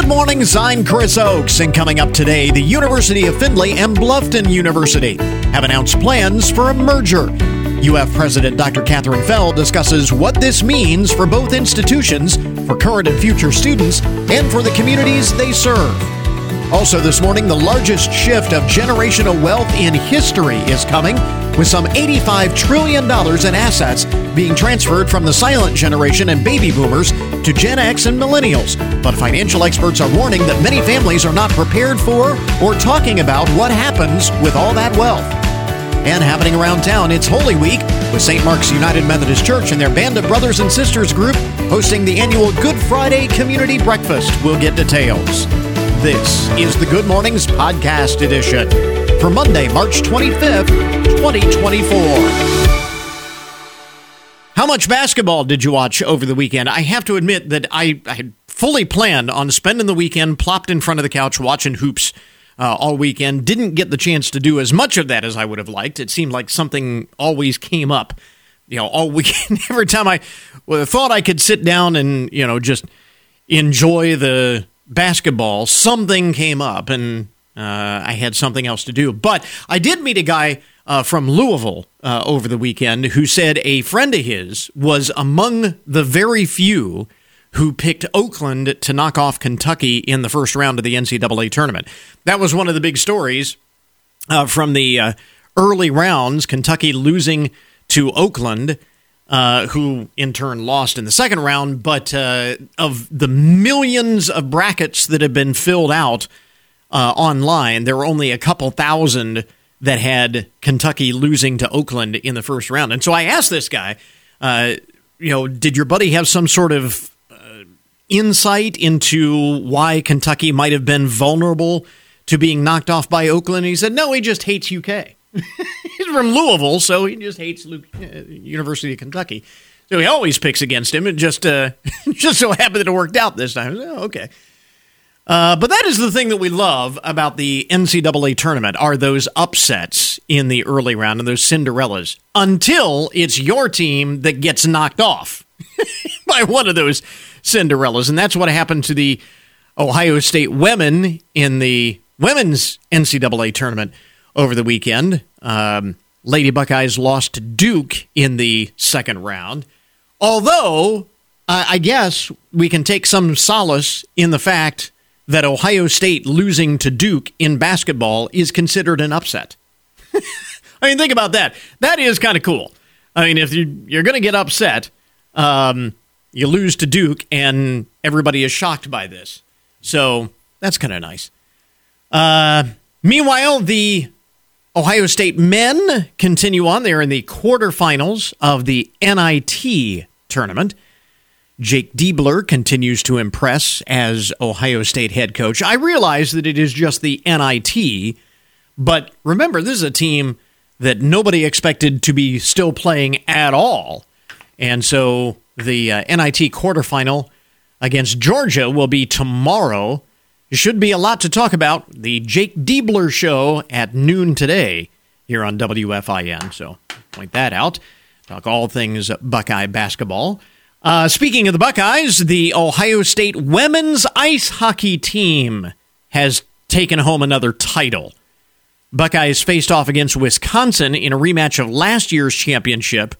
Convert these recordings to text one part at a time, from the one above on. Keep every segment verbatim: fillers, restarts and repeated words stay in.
Good morning, I'm Chris Oakes, and coming up today, the University of Findlay and Bluffton University have announced plans for a merger. U F President Doctor Catherine Fell discusses what this means for both institutions, for current and future students, and for the communities they serve. Also this morning, the largest shift of generational wealth in history is coming, with some eighty-five trillion dollars in assets being transferred from the silent generation and baby boomers to Gen X and millennials. But financial experts are warning that many families are not prepared for or talking about what happens with all that wealth. And happening around town, it's Holy Week, with Saint Mark's United Methodist Church and their Band of Brothers and Sisters group hosting the annual Good Friday Community Breakfast. We'll get details. This is the Good Mornings Podcast Edition for Monday, March twenty-fifth, twenty twenty-four. How much basketball did you watch over the weekend? I have to admit that I, I had fully planned on spending the weekend plopped in front of the couch watching hoops uh, all weekend. Didn't get the chance to do as much of that as I would have liked. It seemed like something always came up, you know, all weekend. Every time I well, thought I could sit down and, you know, just enjoy the basketball, something came up, and uh, I had something else to do. But I did meet a guy uh, from Louisville uh, over the weekend who said a friend of his was among the very few who picked Oakland to knock off Kentucky in the first round of the N C double A tournament. That was one of the big stories uh, from the uh, early rounds, Kentucky losing to Oakland, Uh, who in turn lost in the second round. But uh, of the millions of brackets that have been filled out uh, online, there were only a couple thousand that had Kentucky losing to Oakland in the first round. And so I asked this guy, uh, you know, did your buddy have some sort of uh, insight into why Kentucky might have been vulnerable to being knocked off by Oakland? And he said, no, he just hates U K. He's from Louisville, so he just hates Luke, uh, University of Kentucky. So he always picks against him. It just uh, just so happened that it worked out this time. Oh, okay. Uh, but that is the thing that we love about the N C double A tournament, are those upsets in the early round and those Cinderellas, until it's your team that gets knocked off by one of those Cinderellas. And that's what happened to the Ohio State women in the women's N C double A tournament over the weekend. Um, Lady Buckeyes lost to Duke in the second round. Although, uh, I guess we can take some solace in the fact that Ohio State losing to Duke in basketball is considered an upset. I mean, think about that. That is kind of cool. I mean, if you, you're going to get upset, um, you lose to Duke, and everybody is shocked by this. So that's kind of nice. Uh, meanwhile, the Ohio State men continue on. They're in the quarterfinals of the N I T tournament. Jake Diebler continues to impress as Ohio State head coach. I realize that it is just the N I T, but remember, this is a team that nobody expected to be still playing at all. And so the uh, N I T quarterfinal against Georgia will be tomorrow. Should be a lot to talk about. The Jake Diebler Show at noon today here on W F I N. So point that out. Talk all things Buckeye basketball. Uh, speaking of the Buckeyes, the Ohio State women's ice hockey team has taken home another title. Buckeyes faced off against Wisconsin in a rematch of last year's championship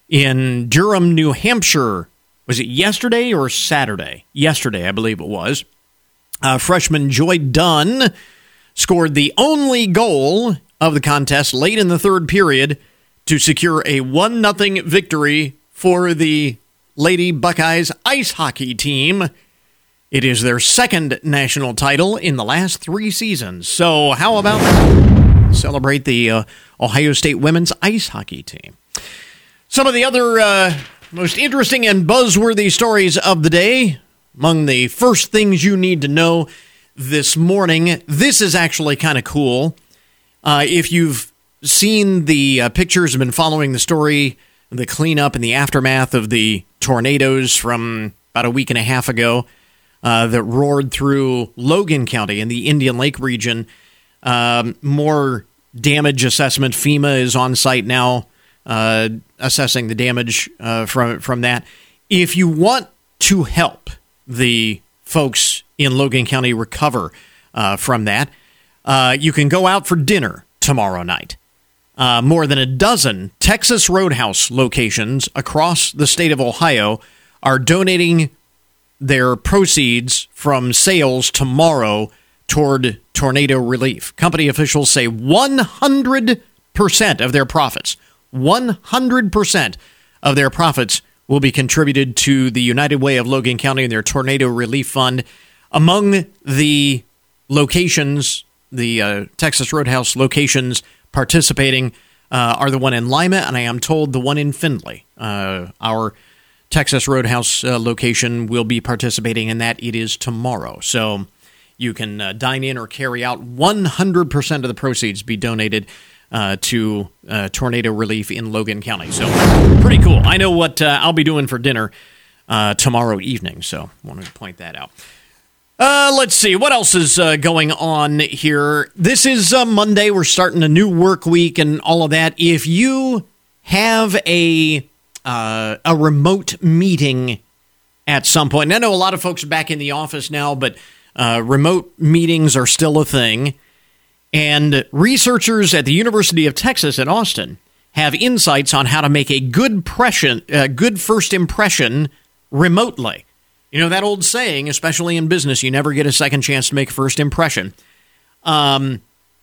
in Durham, New Hampshire. Was it yesterday or Saturday? Yesterday, I believe it was. Uh, freshman Joy Dunn scored the only goal of the contest late in the third period to secure a one nothing victory for the Lady Buckeyes ice hockey team. It is their second national title in the last three seasons. So how about that? Celebrate the uh, Ohio State women's ice hockey team. Some of the other uh, most interesting and buzzworthy stories of the day. Among the first things you need to know this morning, this is actually kind of cool. Uh, if you've seen the uh, pictures and been following the story, the cleanup and the aftermath of the tornadoes from about a week and a half ago uh, that roared through Logan County in the Indian Lake region, um, more damage assessment. FEMA is on site now uh, assessing the damage uh, from from that. If you want to help the folks in Logan County recover uh, from that. Uh, you can go out for dinner tomorrow night. Uh, more than a dozen Texas Roadhouse locations across the state of Ohio are donating their proceeds from sales tomorrow toward tornado relief. Company officials say one hundred percent of their profits, one hundred percent of their profits will be contributed to the United Way of Logan County and their Tornado Relief Fund. Among the locations, the uh, Texas Roadhouse locations participating uh, are the one in Lima, and I am told the one in Findlay. Uh, our Texas Roadhouse uh, location will be participating in that. It is tomorrow. So you can uh, dine in or carry out. one hundred percent of the proceeds be donated uh, to uh, tornado relief in Logan County. So pretty cool. I know what uh, I'll be doing for dinner uh, tomorrow evening, so wanted to point that out. Uh, let's see. What else is uh, going on here? This is uh, Monday. We're starting a new work week and all of that. If you have a uh, a remote meeting at some point, and I know a lot of folks are back in the office now, but uh, remote meetings are still a thing. And researchers at the University of Texas at Austin have insights on how to make a good impression, uh, good first impression remotely. You know, that old saying, especially in business, you never get a second chance to make a first impression. Um,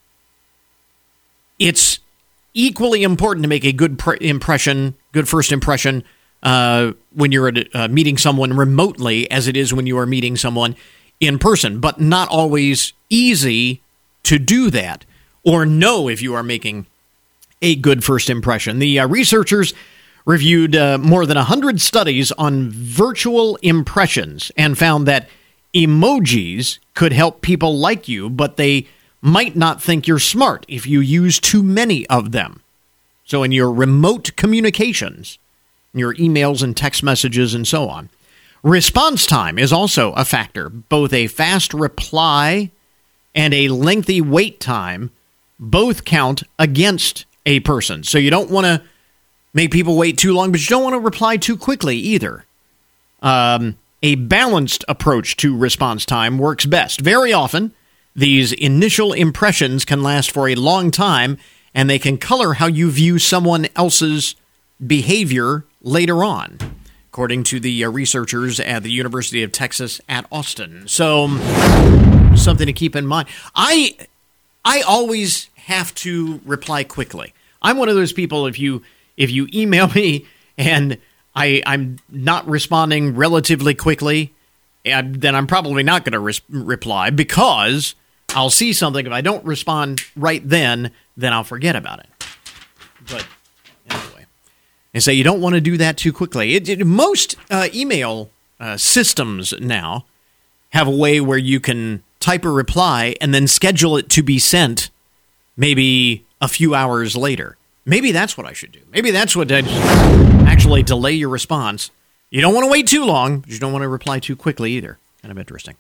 it's equally important to make a good pre- impression, good first impression, uh, when you're at, uh, meeting someone remotely as it is when you are meeting someone in person, but not always easy to do that or know if you are making a good first impression. The uh, researchers reviewed uh, more than one hundred studies on virtual impressions and found that emojis could help people like you, but they might not think you're smart if you use too many of them. So in your remote communications, your emails and text messages and so on, response time is also a factor. Both a fast reply and a lengthy wait time both count against a person. So you don't want to make people wait too long, but you don't want to reply too quickly either. Um, a balanced approach to response time works best. Very often, these initial impressions can last for a long time, and they can color how you view someone else's behavior later on, according to the uh, researchers at the University of Texas at Austin. So, something to keep in mind. I, I always have to reply quickly. I'm one of those people, if you if you email me and I, I'm not responding relatively quickly, then I'm probably not going to res- reply because I'll see something. If I don't respond right then, then I'll forget about it. But anyway, they say you don't want to do that too quickly. It, it, most uh, email uh, systems now have a way where you can type a reply and then schedule it to be sent maybe a few hours later. Maybe that's what I should do. Maybe that's what I'd actually delay your response. You don't want to wait too long, but you don't want to reply too quickly either. Kind of interesting.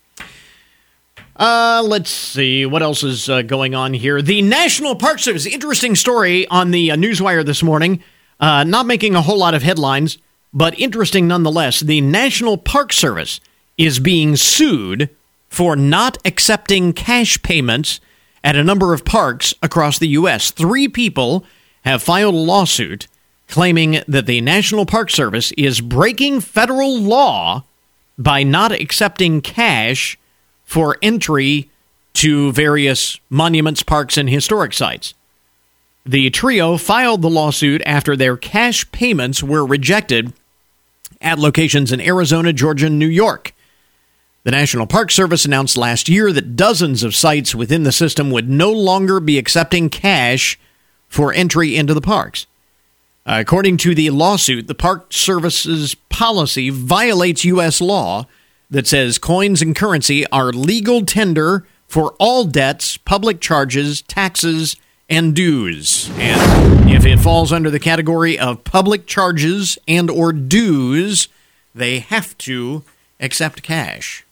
Uh, let's see. What else is uh, going on here? The National Park Service. Interesting story on the uh, Newswire this morning. Uh, not making a whole lot of headlines, but interesting nonetheless. The National Park Service is being sued for not accepting cash payments at a number of parks across the U S. Three people have filed a lawsuit claiming that the National Park Service is breaking federal law by not accepting cash for entry to various monuments, parks, and historic sites. The trio filed the lawsuit after their cash payments were rejected at locations in Arizona, Georgia, and New York. The National Park Service announced last year that dozens of sites within the system would no longer be accepting cash for entry into the parks. Uh, according to the lawsuit, the Park Service's policy violates U S law that says coins and currency are legal tender for all debts, public charges, taxes, and dues. And if it falls under the category of public charges and or dues, they have to accept cash.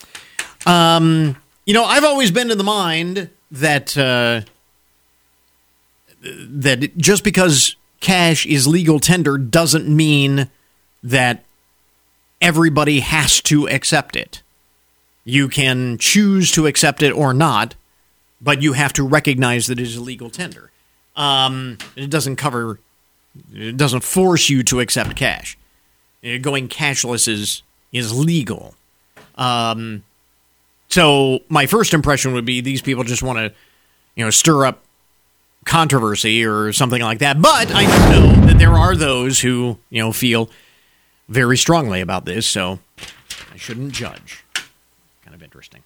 Um, you know, I've always been in the mind that uh, that just because cash is legal tender doesn't mean that everybody has to accept it. You can choose to accept it or not, but you have to recognize that it is a legal tender. Um, it doesn't cover, it doesn't force you to accept cash. Going cashless is is legal. Um, so my first impression would be these people just want to, you know, stir up controversy or something like that. But I do know that there are those who, you know, feel very strongly about this, so I shouldn't judge. Kind of interesting.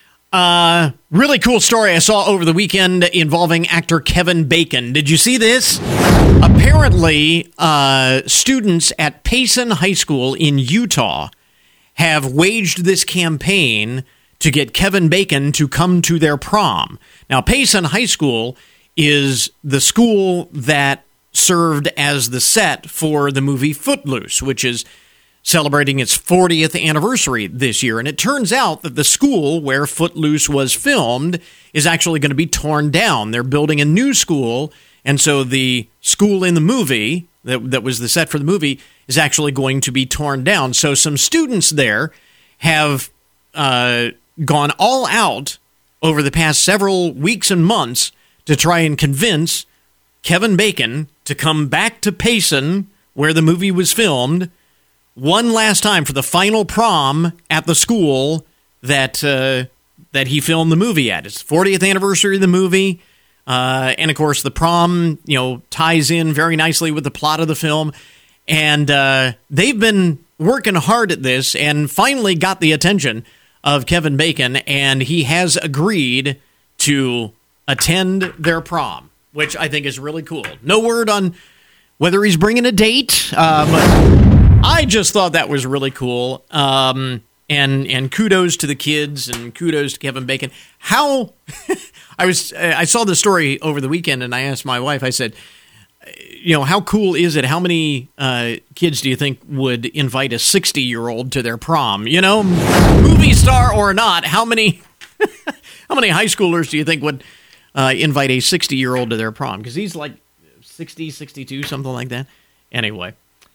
Uh, really cool story I saw over the weekend involving actor Kevin Bacon. Did you see this? Apparently, uh, students at Payson High School in Utah have waged this campaign to get Kevin Bacon to come to their prom. Now, Payson High School is the school that served as the set for the movie Footloose, which is celebrating its fortieth anniversary this year. And it turns out that the school where Footloose was filmed is actually going to be torn down. They're building a new school, and so the school in the movie, that, that was the set for the movie, is actually going to be torn down. So some students there have uh, gone all out over the past several weeks and months to try and convince Kevin Bacon to come back to Payson, where the movie was filmed, one last time for the final prom at the school that uh, that he filmed the movie at. It's the fortieth anniversary of the movie, uh, and of course the prom, you know, ties in very nicely with the plot of the film. And uh, they've been working hard at this, and finally got the attention of Kevin Bacon, and he has agreed to attend their prom, which I think is really cool. No word on whether he's bringing a date, uh, but I just thought that was really cool, um, and and kudos to the kids, and kudos to Kevin Bacon. How I was, I saw the story over the weekend, and I asked my wife. I said, you know, how cool is it? How many uh, kids do you think would invite a sixty-year-old to their prom? You know, movie star or not, how many how many high schoolers do you think would uh, invite a sixty-year-old to their prom? Because he's like sixty, sixty-two, something like that. Anyway.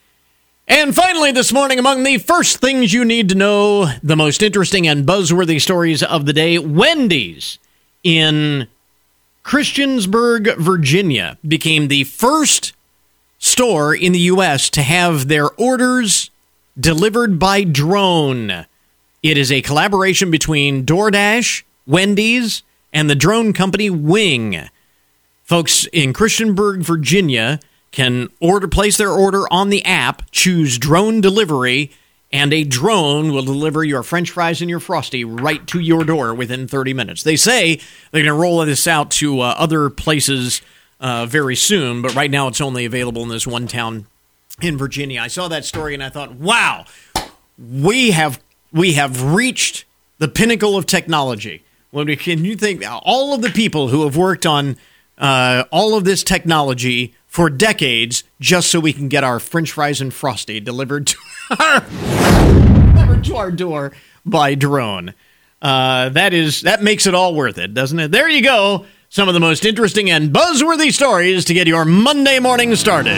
And finally this morning, among the first things you need to know, the most interesting and buzzworthy stories of the day, Wendy's in Christiansburg, Virginia, became the first store in the U S to have their orders delivered by drone. It is a collaboration between DoorDash, Wendy's, and the drone company Wing. Folks in Christiansburg, Virginia, can order, place their order on the app, choose drone delivery, and a drone will deliver your French fries and your Frosty right to your door within thirty minutes. They say they're going to roll this out to uh, other places uh, very soon, but right now it's only available in this one town in Virginia. I saw that story and I thought, wow, we have we have reached the pinnacle of technology. When we, can you think all of the people who have worked on uh, all of this technology for decades, just so we can get our French fries and Frosty delivered to our, delivered to our door by drone. Uh, that is that makes it all worth it, doesn't it? There you go. Some of the most interesting and buzzworthy stories to get your Monday morning started.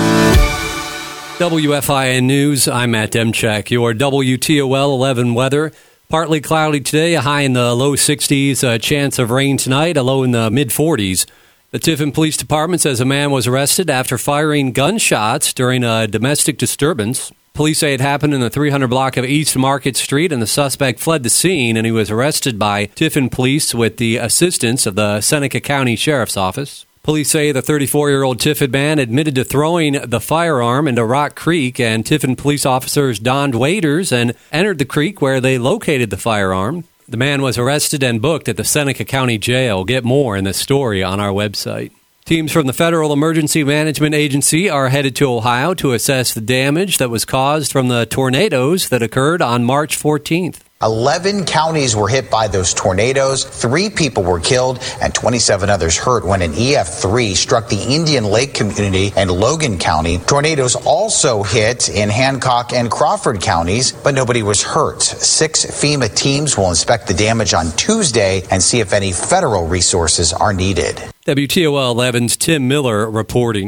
W F I N News, I'm Matt Demchak. Your W T O L eleven weather. Partly cloudy today, a high in the low sixties, a chance of rain tonight, a low in the mid forties. The Tiffin Police Department says a man was arrested after firing gunshots during a domestic disturbance. Police say it happened in the three hundred block of East Market Street, and the suspect fled the scene, and he was arrested by Tiffin Police with the assistance of the Seneca County Sheriff's Office. Police say the thirty-four-year-old Tiffin man admitted to throwing the firearm into Rock Creek, and Tiffin police officers donned waders and entered the creek where they located the firearm. The man was arrested and booked at the Seneca County Jail. Get more in this story on our website. Teams from the Federal Emergency Management Agency are headed to Ohio to assess the damage that was caused from the tornadoes that occurred on March fourteenth. Eleven counties were hit by those tornadoes. Three people were killed and twenty-seven others hurt when an E F three struck the Indian Lake community and Logan County. Tornadoes also hit in Hancock and Crawford counties, but nobody was hurt. Six FEMA teams will inspect the damage on Tuesday and see if any federal resources are needed. W T O L eleven's Tim Miller reporting.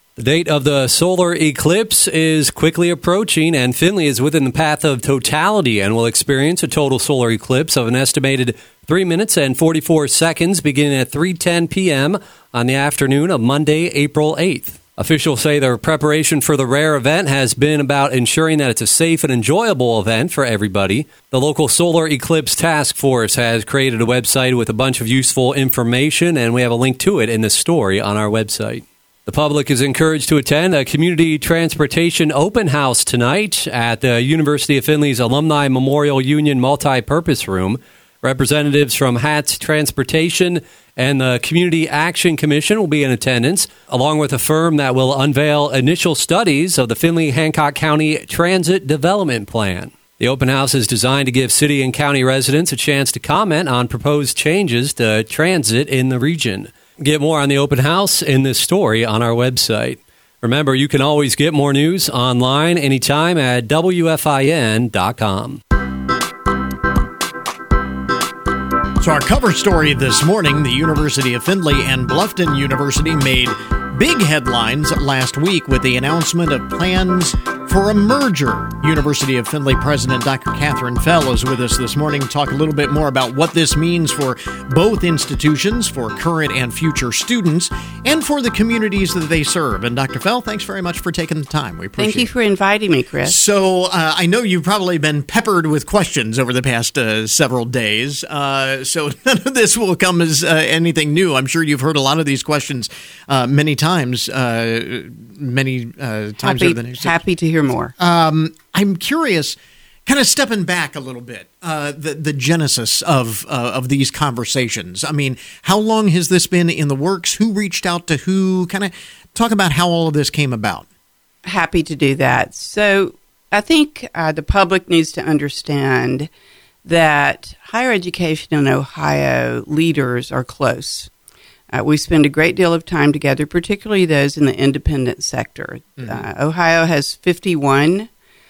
The date of the solar eclipse is quickly approaching, and Findlay is within the path of totality and will experience a total solar eclipse of an estimated three minutes and forty-four seconds beginning at three ten p.m. on the afternoon of Monday, April eighth. Officials say their preparation for the rare event has been about ensuring that it's a safe and enjoyable event for everybody. The local Solar Eclipse Task Force has created a website with a bunch of useful information, and we have a link to it in the story on our website. The public is encouraged to attend a community transportation open house tonight at the University of Findlay's Alumni Memorial Union Multi-Purpose Room. Representatives from H A T S Transportation and the Community Action Commission will be in attendance, along with a firm that will unveil initial studies of the Findlay-Hancock County Transit Development Plan. The open house is designed to give city and county residents a chance to comment on proposed changes to transit in the region. Get more on the open house in this story on our website. Remember, you can always get more news online anytime at W F I N dot com. So our cover story this morning, the University of Findlay and Bluffton University made big headlines last week with the announcement of plans for a merger. University of Findlay President Doctor Catherine Fell is with us this morning to talk a little bit more about what this means for both institutions, for current and future students, and for the communities that they serve. And Doctor Fell, thanks very much for taking the time. We appreciate it. Thank you for inviting me, Chris. So uh, I know you've probably been peppered with questions over the past uh, several days. Uh, so none of this will come as uh, anything new. I'm sure you've heard a lot of these questions uh, many times, uh, many uh, times happy, over the next Happy to hear more. Um, I'm curious, kind of stepping back a little bit, uh, the the genesis of uh, of these conversations. I mean, how long has this been in the works? Who reached out to who? Kind of talk about how all of this came about. Happy to do that. So I think uh, the public needs to understand that higher education in Ohio leaders are close. Uh, we spend a great deal of time together, particularly those in the independent sector. Mm-hmm. Uh, Ohio has fifty-one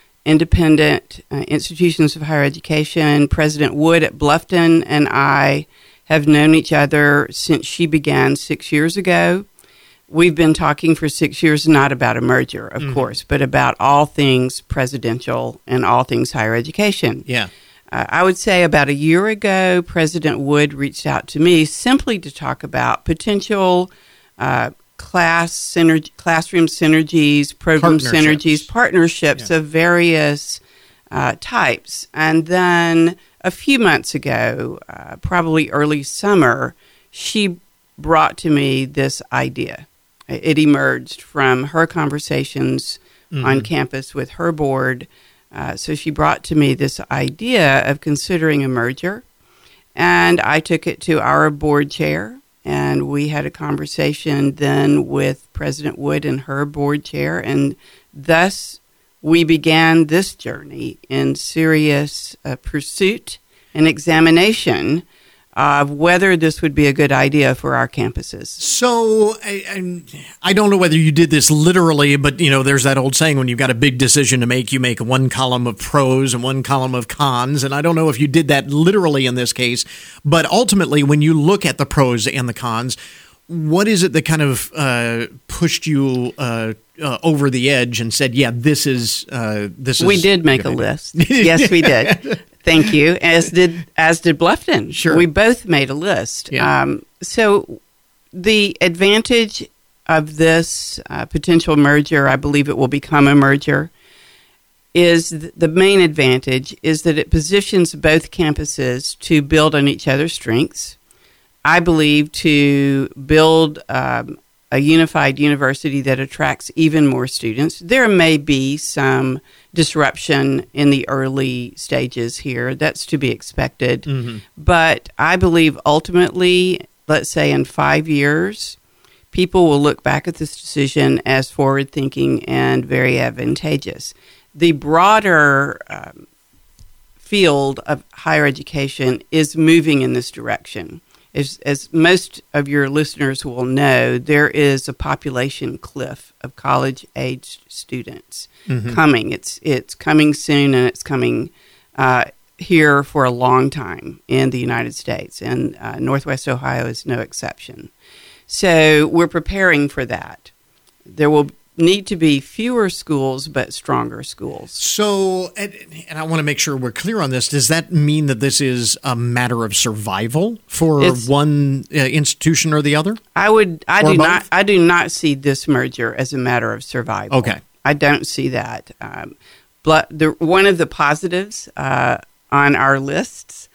independent uh, institutions of higher education. President Wood at Bluffton and I have known each other since she began six years ago. We've been talking for six years, not about a merger, of mm-hmm. course, but about all things presidential and all things higher education. Yeah. Uh, I would say about a year ago, President Wood reached out to me simply to talk about potential uh, class synergy, classroom synergies, program synergies, partnerships yeah. of various uh, types. And then a few months ago, uh, probably early summer, she brought to me this idea. It emerged from her conversations mm-hmm. on campus with her board. Uh, so she brought to me this idea of considering a merger, and I took it to our board chair, and we had a conversation then with President Wood and her board chair, and thus we began this journey in serious uh, pursuit and examination of whether this would be a good idea for our campuses. So I, I, I don't know whether you did this literally, but you know, there's that old saying, when you've got a big decision to make, you make one column of pros and one column of cons. And I don't know if you did that literally in this case, but ultimately, when you look at the pros and the cons, what is it that kind of uh, pushed you uh, uh, over the edge and said, "Yeah, this is uh, this is"? We did make a idea. list. Yes, we did. Thank you. As did as did Bluffton. Sure, we both made a list. Yeah. Um, so the advantage of this uh, potential merger, I believe it will become a merger, is th- the main advantage is that it positions both campuses to build on each other's strengths. I believe to build um, a unified university that attracts even more students. There may be some disruption in the early stages here. That's to be expected. Mm-hmm. But I believe ultimately, let's say in five years, people will look back at this decision as forward-thinking and very advantageous. The broader um, field of higher education is moving in this direction. As, as most of your listeners will know, there is a population cliff of college-aged students mm-hmm. coming. It's it's coming soon, and it's coming uh, here for a long time in the United States, and uh, Northwest Ohio is no exception. So we're preparing for that. There will need to be fewer schools, but stronger schools. So, and, and I want to make sure we're clear on this. Does that mean that this is a matter of survival for it's, one uh, institution or the other? I would. I or do both? not. I do not see this merger as a matter of survival. Okay, I don't see that. Um, but the, one of the positives uh, on our lists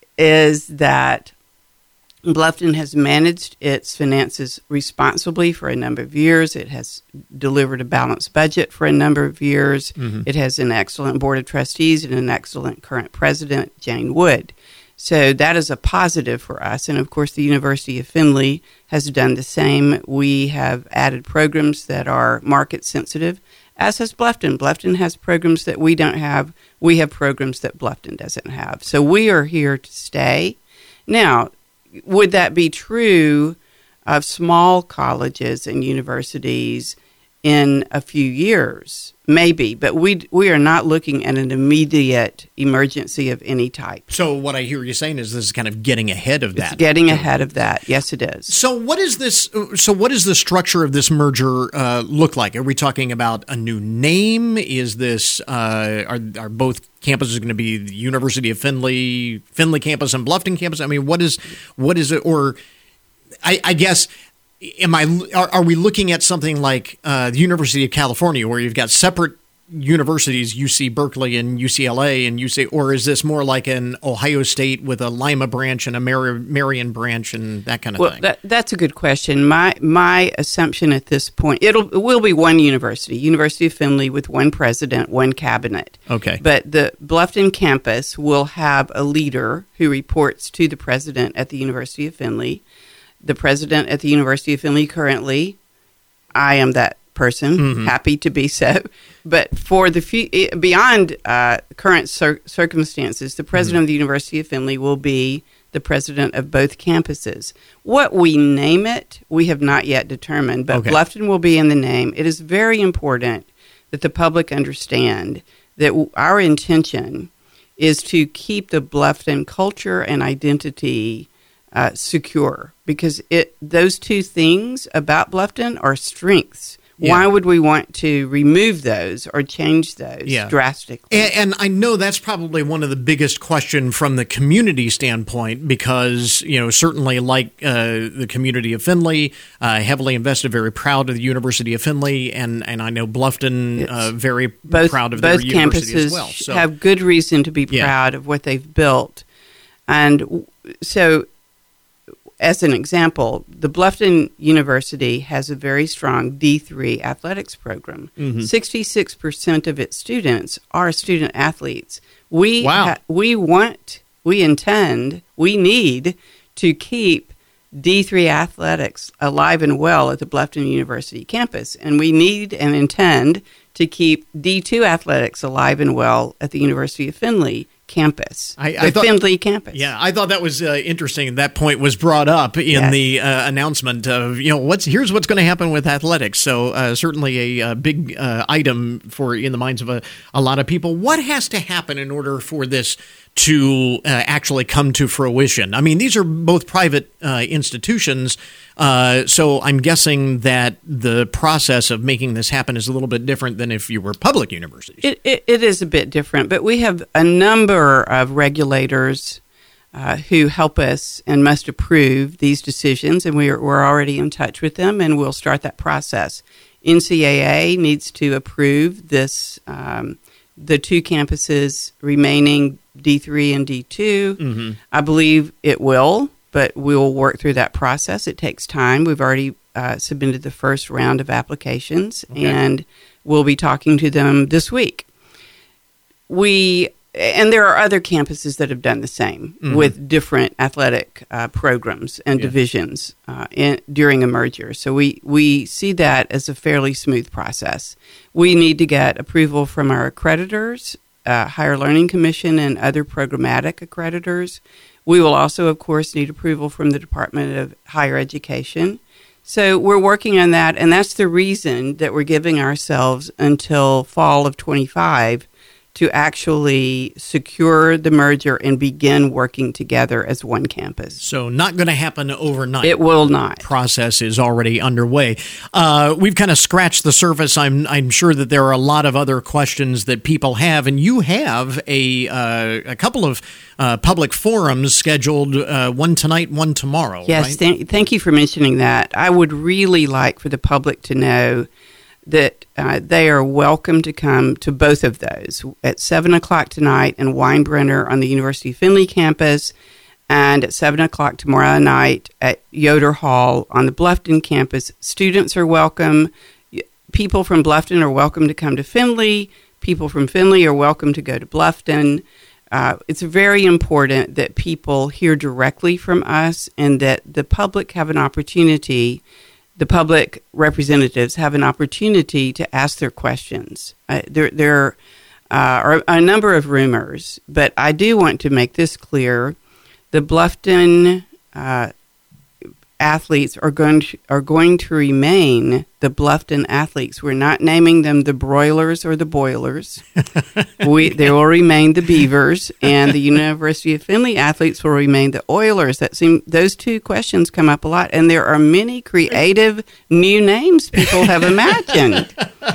is that Bluffton has managed its finances responsibly for a number of years. It has delivered a balanced budget for a number of years. Mm-hmm. It has an excellent board of trustees and an excellent current president, Jane Wood. So that is a positive for us. And, of course, the University of Findlay has done the same. We have added programs that are market sensitive, as has Bluffton. Bluffton has programs that we don't have. We have programs that Bluffton doesn't have. So we are here to stay. Now, would that be true of small colleges and universities in a few years? Maybe, but we we are not looking at an immediate emergency of any type. So what I hear you saying is this is kind of getting ahead of that. It's getting ahead of that. Yes, it is. So what is this? So what does the structure of this merger uh, look like? Are we talking about a new name? Is this uh, are are both campuses going to be the University of Findlay, Findlay campus, and Bluffton campus? I mean, what is what is it? Or I, I guess. Am I? Are, are we looking at something like uh, the University of California, where you've got separate universities, U C Berkeley and U C L A, and U C, or is this more like an Ohio State with a Lima branch and a Mar- Marion branch and that kind of well, thing? That, that's a good question. My my assumption at this point, it'll it will be one university, University of Findlay, with one president, one cabinet. Okay, but the Bluffton campus will have a leader who reports to the president at the University of Findlay. The president at the University of Findlay currently, I am that person, mm-hmm. happy to be so. But for the few, beyond uh, current cir- circumstances, the president mm-hmm. of the University of Findlay will be the president of both campuses. What we name it, we have not yet determined, but okay. Bluffton will be in the name. It is very important that the public understand that w- our intention is to keep the Bluffton culture and identity Uh, secure, because it those two things about Bluffton are strengths. Yeah. Why would we want to remove those or change those yeah. drastically? And, and I know that's probably one of the biggest questions from the community standpoint, because, you know, certainly like uh, the community of Findlay, uh, heavily invested, very proud of the University of Findlay, and, and I know Bluffton uh, very both, proud of their their university campuses as well. So, have good reason to be proud yeah. of what they've built. And so, as an example, the Bluffton University has a very strong D three athletics program. Mm-hmm. sixty-six percent of its students are student athletes. We wow. ha- we want, we intend, we need to keep D three athletics alive and well at the Bluffton University campus. And we need and intend to keep D two athletics alive and well at the University of Findlay campus, I, the I thought, Findlay campus. Yeah, I thought that was uh, interesting. That point was brought up in yes. the uh, announcement of, you know, what's here's what's going to happen with athletics. So uh, certainly a, a big uh, item for in the minds of a, a lot of people. What has to happen in order for this to uh, actually come to fruition? I mean, these are both private uh, institutions, uh, so I'm guessing that the process of making this happen is a little bit different than if you were public universities. It, it, it is a bit different, but we have a number of regulators uh, who help us and must approve these decisions, and we're, we're already in touch with them, and we'll start that process. N C A A needs to approve this, um, the two campuses remaining D three and D two. Mm-hmm. I believe it will, but we'll work through that process. It takes time. We've already uh, submitted the first round of applications, okay. and we'll be talking to them this week. We and there are other campuses that have done the same mm-hmm. with different athletic uh, programs and yeah. divisions uh, in, during a merger. So we, we see that as a fairly smooth process. We need to get approval from our accreditors, uh, Higher Learning Commission, and other programmatic accreditors. We will also, of course, need approval from the Department of Higher Education. So we're working on that, and that's the reason that we're giving ourselves until fall of twenty-five to actually secure the merger and begin working together as one campus. So not going to happen overnight. It will not. Process is already underway. Uh, we've kind of scratched the surface. I'm I'm sure that there are a lot of other questions that people have, and you have a uh, a couple of uh, public forums scheduled, uh, one tonight, one tomorrow. Yes, right? th- thank you for mentioning that. I would really like for the public to know that uh, they are welcome to come to both of those at seven o'clock tonight in Weinbrenner on the University of Findlay campus, and at seven o'clock tomorrow night at Yoder Hall on the Bluffton campus. Students are welcome. People from Bluffton are welcome to come to Findlay. People from Findlay are welcome to go to Bluffton. Uh, it's very important that people hear directly from us and that the public have an opportunity the public representatives have an opportunity to ask their questions. Uh, there there uh, are a number of rumors, but I do want to make this clear. The Bluffton uh, athletes are going to, are going to remain the Bluffton athletes. We're not naming them the Broilers or the Boilers. we They will remain the Beavers, and the University of Findlay athletes will remain the Oilers. That seem those two questions come up a lot, and there are many creative new names people have imagined.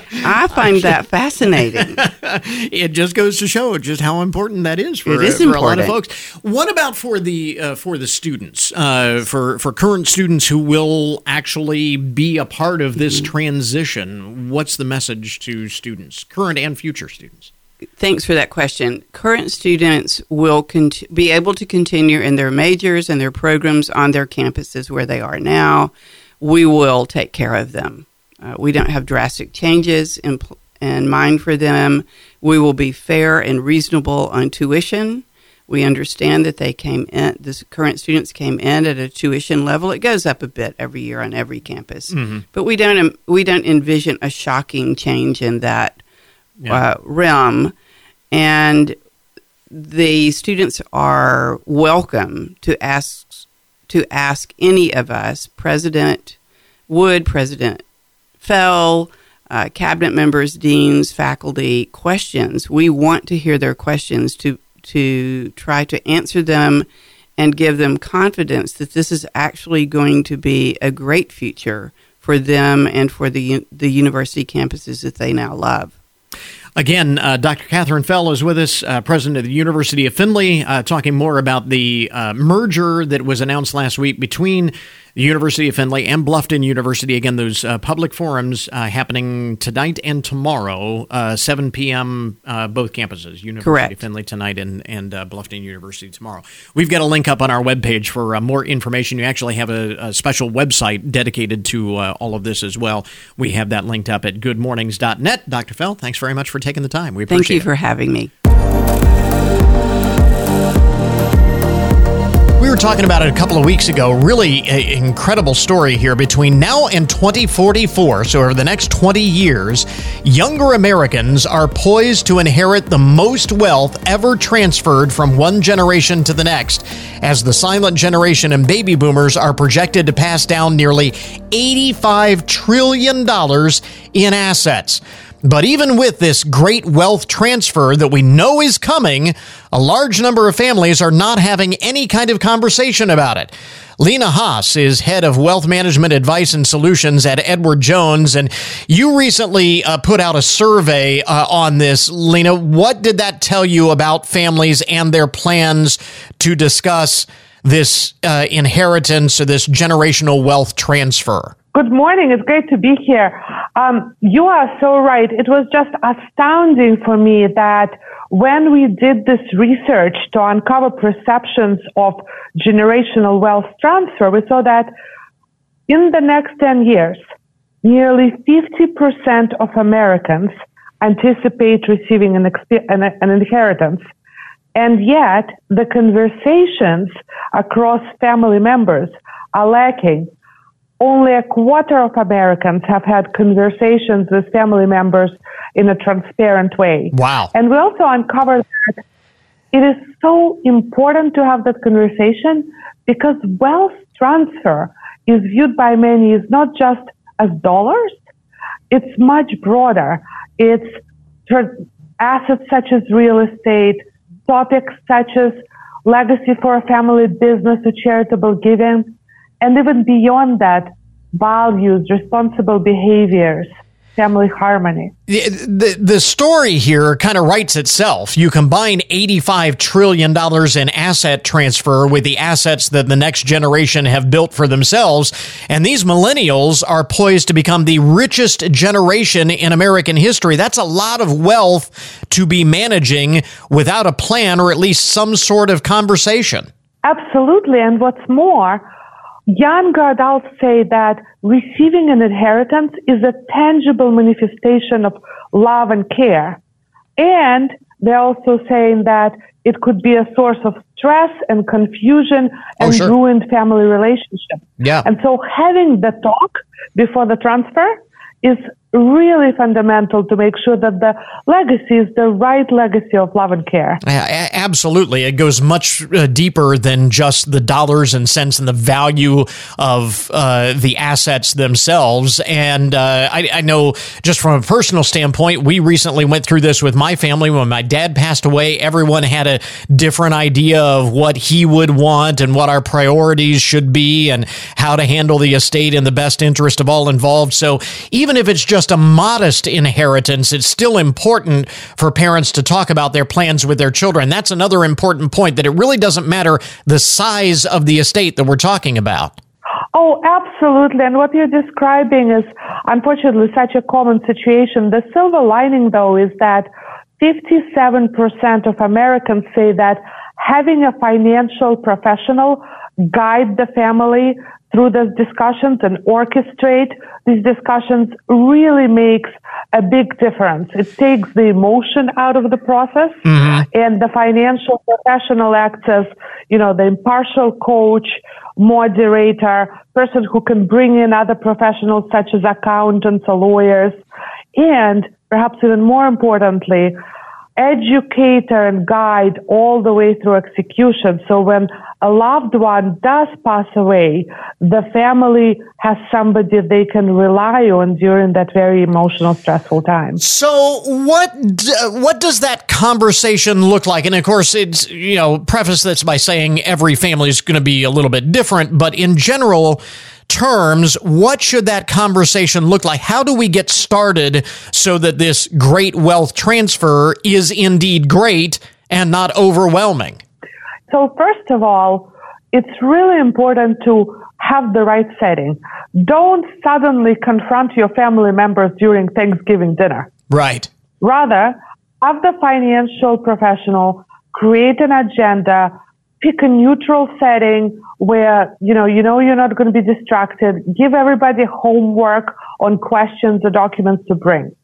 I find that fascinating. It just goes to show just how important that is for, it is uh, for important. a lot of folks. What about for the uh, for the students, uh, for for current students who will actually be a part of this transition? What's the message to students, current and future students? Thanks for that question. Current students will cont- be able to continue in their majors and their programs on their campuses where they are now. We will take care of them. Uh, we don't have drastic changes in, pl- in mind for them. We will be fair and reasonable on tuition. We understand that they came in, the current students came in at a tuition level. It goes up a bit every year on every campus, mm-hmm. but we don't we don't envision a shocking change in that yeah. uh, realm. And the students are welcome to ask to ask any of us, President Wood, President Fell, uh, cabinet members, deans, faculty, questions. We want to hear their questions to. to try to answer them and give them confidence that this is actually going to be a great future for them and for the the university campuses that they now love. Again, uh, Doctor Catherine Fell is with us, uh, president of the University of Findlay, uh, talking more about the uh, merger that was announced last week between the University of Findlay and Bluffton University. Again, those uh, public forums uh, happening tonight and tomorrow, uh, seven p.m., uh, both campuses, University Correct. of Findlay tonight and, and uh, Bluffton University tomorrow. We've got a link up on our webpage for uh, more information. You actually have a, a special website dedicated to uh, all of this as well. We have that linked up at good mornings dot net. Doctor Fell, thanks very much for taking the time. We appreciate it. Thank you for having me. We were talking about it a couple of weeks ago. Really a, incredible story here. Between now and twenty forty-four, so over the next twenty years, younger Americans are poised to inherit the most wealth ever transferred from one generation to the next, as the silent generation and baby boomers are projected to pass down nearly eighty-five trillion dollars in assets. But even with this great wealth transfer that we know is coming, a large number of families are not having any kind of conversation about it. Lena Haas is head of wealth management advice and solutions at Edward Jones, and you recently uh, put out a survey uh, on this. Lena, what did that tell you about families and their plans to discuss this uh, inheritance or this generational wealth transfer? Good morning. It's great to be here. Um, you are so right. It was just astounding for me that when we did this research to uncover perceptions of generational wealth transfer, we saw that in the next ten years, nearly fifty percent of Americans anticipate receiving an, exp- an, an inheritance. And yet, the conversations across family members are lacking. Only a quarter of Americans have had conversations with family members in a transparent way. Wow. And we also uncovered that it is so important to have that conversation because wealth transfer is viewed by many as not just as dollars. It's much broader. It's tra- assets such as real estate, topics such as legacy for a family business or charitable giving, and even beyond that, values, responsible behaviors, family harmony. The, the, the story here kind of writes itself. You combine eighty-five trillion dollars in asset transfer with the assets that the next generation have built for themselves, and these millennials are poised to become the richest generation in American history. That's a lot of wealth to be managing without a plan or at least some sort of conversation. Absolutely, and what's more, younger adults say that receiving an inheritance is a tangible manifestation of love and care. And they're also saying that it could be a source of stress and confusion and oh, sure. ruined family relationships. Yeah. And so having the talk before the transfer is really fundamental to make sure that the legacy is the right legacy of love and care. Yeah, absolutely. It goes much uh, deeper than just the dollars and cents and the value of uh, the assets themselves. And uh, I, I know just from a personal standpoint, we recently went through this with my family. When my dad passed away, everyone had a different idea of what he would want and what our priorities should be and how to handle the estate in the best interest of all involved. So even if it's just a modest inheritance, it's still important for parents to talk about their plans with their children. That's another important point, that it really doesn't matter the size of the estate that we're talking about. Oh, absolutely. And what you're describing is unfortunately such a common situation. The silver lining, though, is that fifty-seven percent of Americans say that having a financial professional guide the family through those discussions and orchestrate these discussions really makes a big difference. It takes the emotion out of the process, mm-hmm. and the financial professional acts as, you know, the impartial coach, moderator, person who can bring in other professionals such as accountants or lawyers, and perhaps even more importantly, educator and guide all the way through execution. So when a loved one does pass away, the family has somebody they can rely on during that very emotional, stressful time. So what what does that conversation look like? And of course, it's, you know, preface this by saying every family is going to be a little bit different, but in general terms, what should that conversation look like? How do we get started so that this great wealth transfer is indeed great and not overwhelming? So first of all, it's really important to have the right setting. Don't suddenly confront your family members during Thanksgiving dinner. Right. Rather, have the financial professional create an agenda, pick a neutral setting where, you know, you know you're not going to be distracted. Give everybody homework on questions or documents to bring.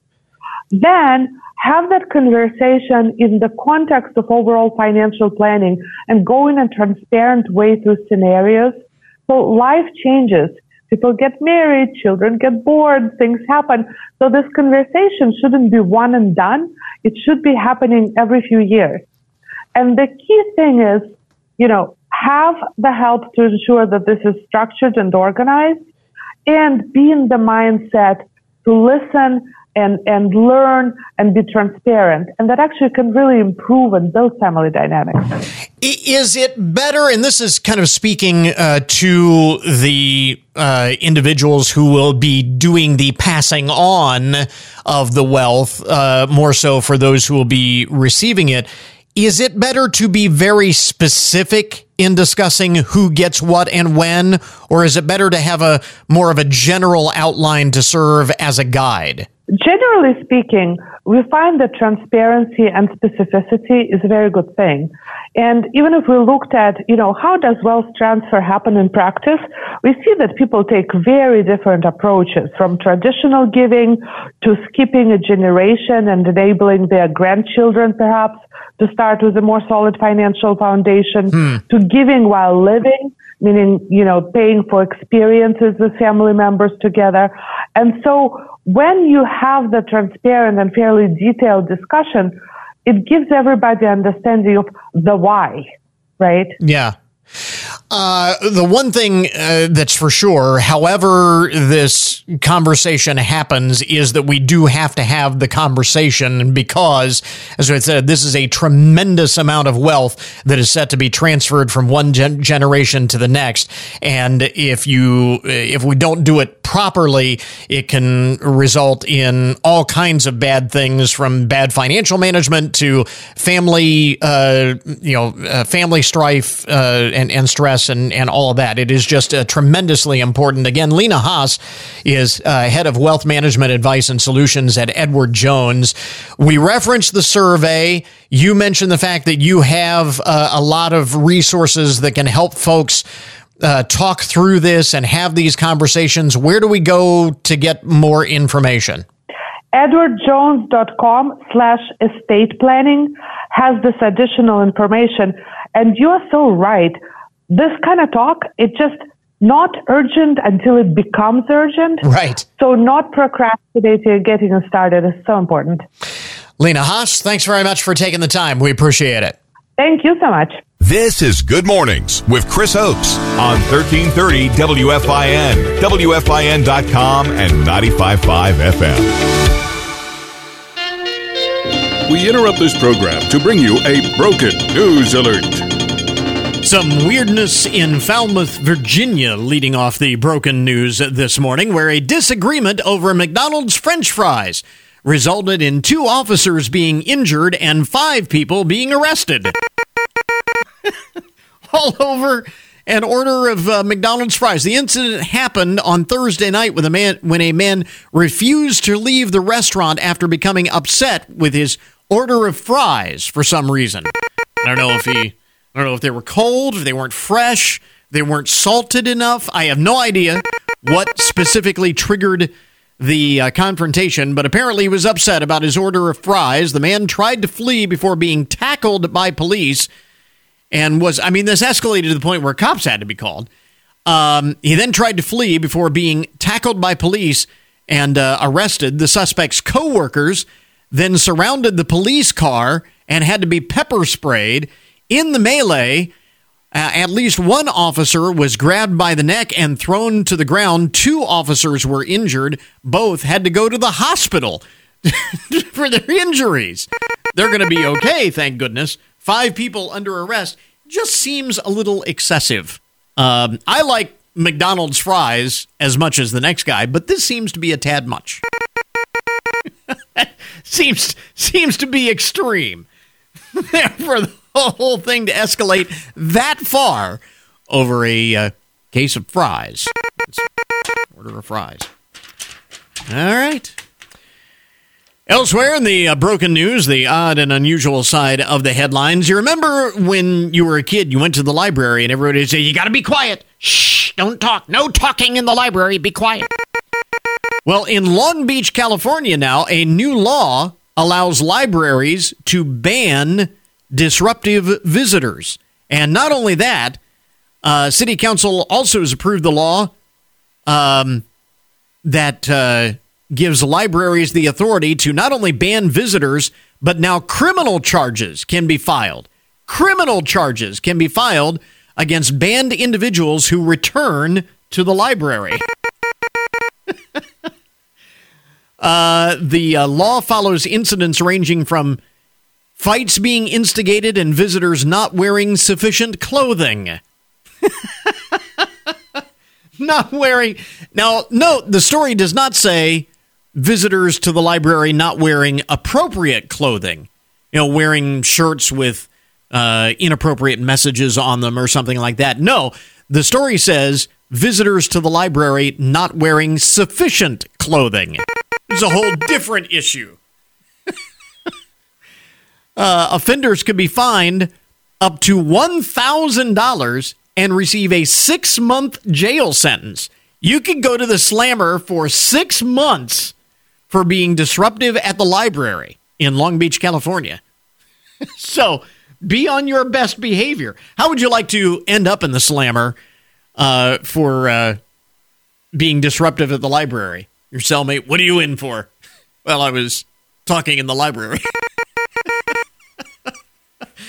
Then have that conversation in the context of overall financial planning and go in a transparent way through scenarios. So life changes. People get married, children get bored, things happen. So this conversation shouldn't be one and done. It should be happening every few years. And the key thing is, you know, have the help to ensure that this is structured and organized, and be in the mindset to listen and, and learn and be transparent. And that actually can really improve and build family dynamics. Is it better, and this is kind of speaking uh, to the uh, individuals who will be doing the passing on of the wealth, uh, more so for those who will be receiving it, is it better to be very specific in discussing who gets what and when, or is it better to have a more of a general outline to serve as a guide? Generally speaking, we find that transparency and specificity is a very good thing. And even if we looked at, you know, how does wealth transfer happen in practice, we see that people take very different approaches, from traditional giving to skipping a generation and enabling their grandchildren perhaps to start with a more solid financial foundation, hmm. to giving while living, meaning, you know, paying for experiences with family members together. And so when you have the transparent and fairly detailed discussion, it gives everybody understanding of the why, right? Yeah. Uh, the one thing uh, that's for sure, however this conversation happens, is that we do have to have the conversation because, as I said, this is a tremendous amount of wealth that is set to be transferred from one gen- generation to the next. And if you, if we don't do it properly, it can result in all kinds of bad things, from bad financial management to family, uh, you know, uh, family strife uh, and, and stress. And, and all of that. It is just uh, tremendously important. Again, Lena Haas is uh, head of wealth management advice and solutions at Edward Jones. We referenced the survey. You mentioned the fact that you have uh, a lot of resources that can help folks uh, talk through this and have these conversations. Where do we go to get more information? edwardjones.com slash estate planning has this additional information. And you are so right. This kind of talk, it's just not urgent until it becomes urgent. Right. So not procrastinating, getting started is so important. Lena Haas, thanks very much for taking the time. We appreciate it. Thank you so much. This is Good Mornings with Chris Oakes on thirteen thirty W F I N, W F I N dot com, and ninety-five point five F M. We interrupt this program to bring you a broken news alert. Some weirdness in Falmouth, Virginia, leading off the broken news this morning, where a disagreement over McDonald's French fries resulted in two officers being injured and five people being arrested. All over an order of uh, McDonald's fries. The incident happened on Thursday night with a man when a man refused to leave the restaurant after becoming upset with his order of fries for some reason. I don't know if he... I don't know if they were cold, if they weren't fresh, they weren't salted enough. I have no idea what specifically triggered the uh, confrontation, but apparently he was upset about his order of fries. The man tried to flee before being tackled by police and was, I mean, this escalated to the point where cops had to be called. Um, he then tried to flee before being tackled by police and uh, arrested. The suspect's co-workers then surrounded the police car and had to be pepper sprayed. In the melee, uh, at least one officer was grabbed by the neck and thrown to the ground. Two officers were injured. Both had to go to the hospital for their injuries. They're going to be okay, thank goodness. Five people under arrest just seems a little excessive. Um, I like McDonald's fries as much as the next guy, but this seems to be a tad much. seems seems to be extreme. For the whole thing to escalate that far over a uh, case of fries. Order of fries. All right. Elsewhere in the uh, broken news, the odd and unusual side of the headlines. You remember when you were a kid, you went to the library and everybody would say, you got to be quiet. Shh, don't talk. No talking in the library. Be quiet. Well, in Long Beach, California now, a new law allows libraries to ban disruptive visitors. And not only that, uh, City Council also has approved the law um, that uh, gives libraries the authority to not only ban visitors, but now criminal charges can be filed. Criminal charges can be filed against banned individuals who return to the library. uh, the uh, law follows incidents ranging from fights being instigated and visitors not wearing sufficient clothing. Not wearing... Now, note, the story does not say visitors to the library not wearing appropriate clothing. You know, wearing shirts with uh, inappropriate messages on them or something like that. No, the story says visitors to the library not wearing sufficient clothing. It's a whole different issue. Uh, offenders could be fined up to one thousand dollars and receive a six-month jail sentence. You could go to the slammer for six months for being disruptive at the library in Long Beach, California. So be on your best behavior. How would you like to end up in the slammer uh, for uh, being disruptive at the library? Your cellmate, what are you in for? Well, I was talking in the library.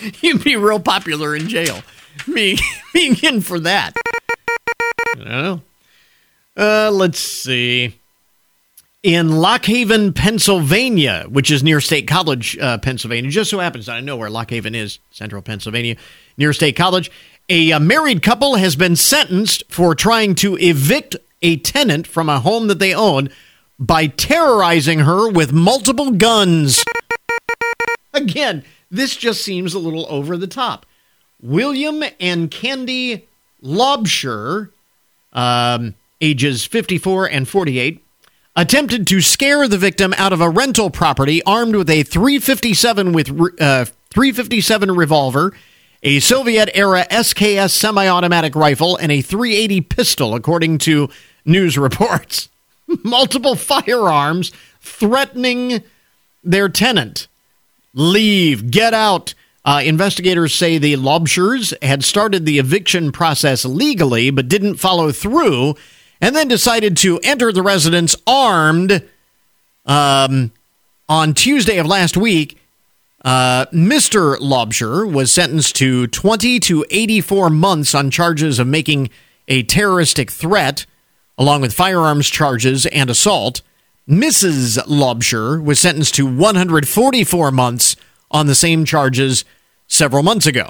You'd be real popular in jail. Being, being in for that. I don't know. Uh, let's see. In Lock Haven, Pennsylvania, which is near State College, uh, Pennsylvania, just so happens I know where Lock Haven is, central Pennsylvania, near State College, a, a married couple has been sentenced for trying to evict a tenant from a home that they own by terrorizing her with multiple guns. Again, this just seems a little over the top. William and Candy Lobsher, um, ages fifty-four and forty-eight, attempted to scare the victim out of a rental property armed with a three fifty-seven with uh, three fifty-seven revolver, a Soviet-era S K S semi-automatic rifle, and a three eighty pistol, according to news reports. Multiple firearms threatening their tenant. Leave. Get out. Uh, investigators say the Lobshers had started the eviction process legally, but didn't follow through, and then decided to enter the residence armed. Um, on Tuesday of last week, uh, Mister Lobsher was sentenced to twenty to eighty-four months on charges of making a terroristic threat, along with firearms charges and assault. Missus Lobsher was sentenced to one hundred forty-four months on the same charges several months ago.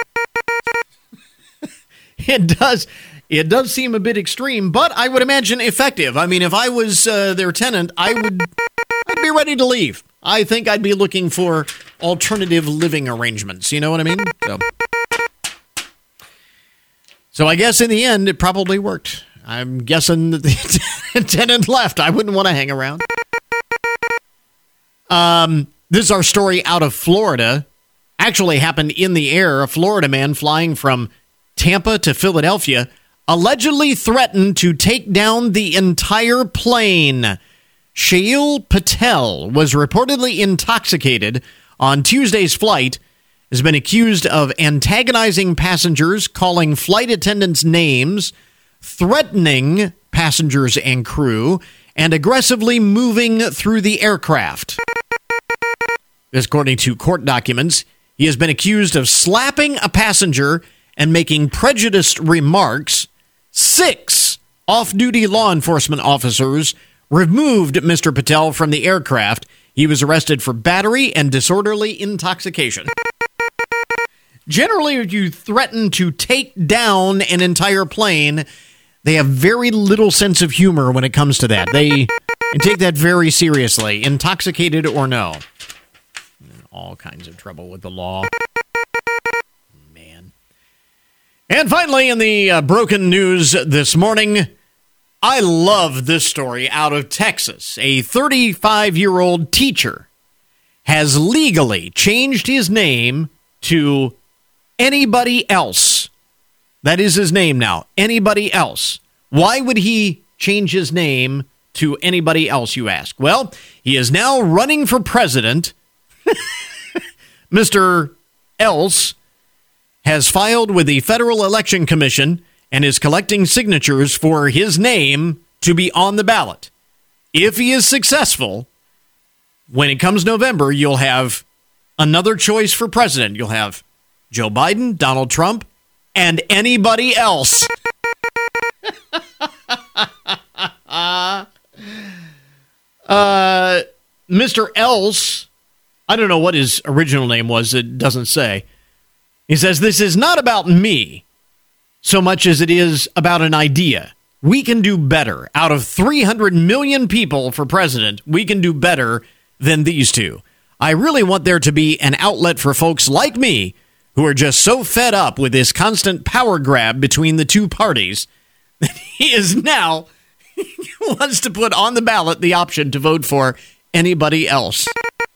It does... It does seem a bit extreme, but I would imagine effective. I mean, if I was uh, their tenant, I would I'd be ready to leave. I think I'd be looking for alternative living arrangements. You know what I mean? So, so I guess in the end, it probably worked. I'm guessing that the tenant left. I wouldn't want to hang around. Um, this is our story out of Florida. Actually happened in the air. A Florida man flying from Tampa to Philadelphia allegedly threatened to take down the entire plane. Shail Patel was reportedly intoxicated on Tuesday's flight, has been accused of antagonizing passengers, calling flight attendants names, threatening passengers and crew, and aggressively moving through the aircraft. According to court documents, he has been accused of slapping a passenger and making prejudiced remarks. Six off-duty law enforcement officers removed Mister Patel from the aircraft. He was arrested for battery and disorderly intoxication. Generally, if you threaten to take down an entire plane, they have very little sense of humor when it comes to that. They take that very seriously, intoxicated or no. All kinds of trouble with the law. And finally, in the uh, broken news this morning, I love this story out of Texas. A thirty-five-year-old teacher has legally changed his name to Anybody Else. That is his name now, Anybody Else. Why would he change his name to Anybody Else, you ask? Well, he is now running for president. Mister Else has filed with the Federal Election Commission and is collecting signatures for his name to be on the ballot. If he is successful, when it comes November, you'll have another choice for president. You'll have Joe Biden, Donald Trump, and anybody else. uh, Mister Else, I don't know what his original name was. It doesn't say. He says, this is not about me so much as it is about an idea. We can do better. Out of three hundred million people for president, we can do better than these two. I really want there to be an outlet for folks like me who are just so fed up with this constant power grab between the two parties that he is now wants to put on the ballot the option to vote for anybody else.